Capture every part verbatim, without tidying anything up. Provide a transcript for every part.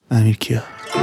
امیر کیا.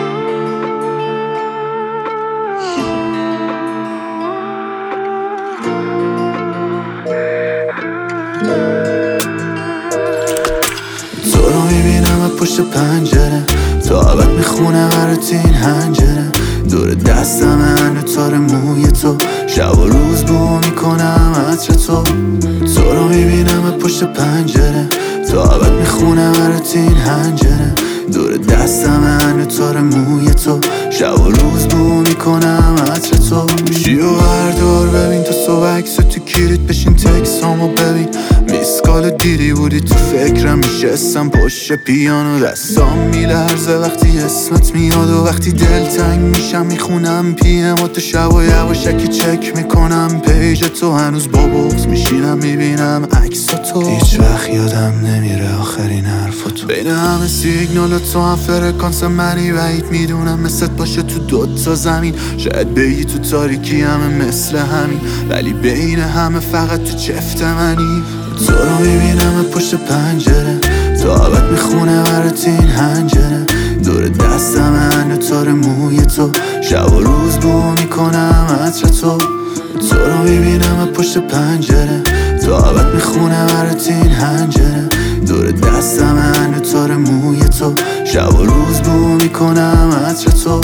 تو رو میبینم از پشت پنجره، تا ابد میخونم برات این هنجره. دور دستم هنو تار موی تو، شب و روز بو میکنم عطر تو. تو رو میبینم از پشت پنجره، تا ابد میخونم برات این هنجره. دور دستم هنو تار موی تو، شب و روز بو میکنم عطر تو. شیو بردار ببین تو صبح عکس تو کیریت، بشین تکسامو ببین. میسکال دیدی بودی تو فکرم، میشستم پشت پیانو، دستام میلرزه وقتی اسمت میاد. و وقتی دلتنگ میشم میخونم پی ام و تو شب و یواشکی چک میکنم پیج تو. هنوز با بغض میشینم میبینم عکس تو، هیچ وقت یادم نمیره آخرین حرف تو. بین همه سیگنال تو هم فرکانس منی، بعید میدونم مثلت باشه تو دوتا زمین. شاید بگی تو تاریکی همه مثل همین، ولی بین همه فقط تو چفت منی. تو رو میبینم پشت پنجره، تا ابد میخونه برات این هنجره. دور دستم هنو تار موی تو، شب و روز بو میکنم عطر تو. تو رو میبینم پشت پنجره، تا ابد میخونه برات این هنجره. دور دستم هنو تار موی تو، شب و روز بو میکنم عطر تو.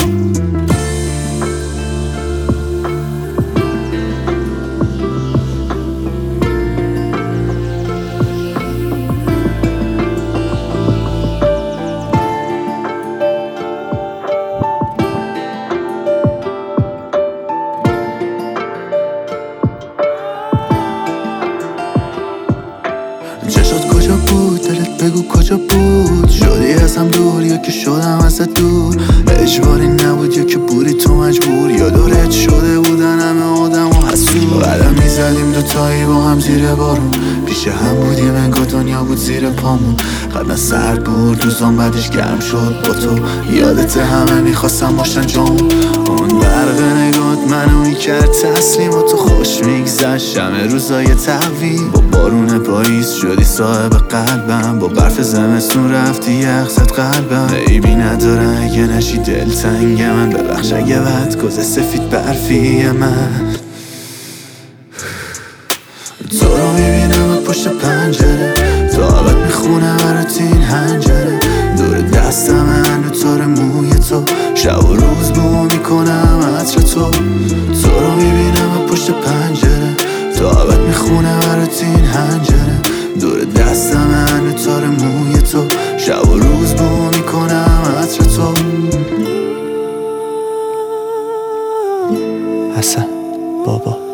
چشات کجا بود؟ دلت بگو کجا بود؟ شدی ازم دور یا که شدم ازت دور؟ اجباری نبود یا که بودی تو مجبور؟ یا دورت شده بودن همه آدم و حسود؟ قدم میزدیم دوتایی با هم زیر بارون، پیش هم بودیم انگار دنیا بود زیر پامون. قبلا سرد بود روزان بعدش گرم شد با تو، یادت همه میخواستم باشن جامون. اون برق نگات منو میکرد تسلیم و تو خوش میگذشت همه روزای تقویم. با بارون پاییز شدی صاحب قلبم، با برف زمستون رفتی یخ زد قلبم. عیبی نداره اگه نشی دلتنگ من، ببخش اگه بد گذه سفید برفی من. تو رو میبینم پشت پنجره، تا ابد میخونه برات این هنجره. دور دستم هنو تار موی تو، شب و روز بو میکنم عطر تو. تو رو میبینم پشت پنجره، تا ابد میخونه برات این هنجره. دور دستم هنو تار موی تو، شب و روز بو میکنم عطر تو. حسن بابا.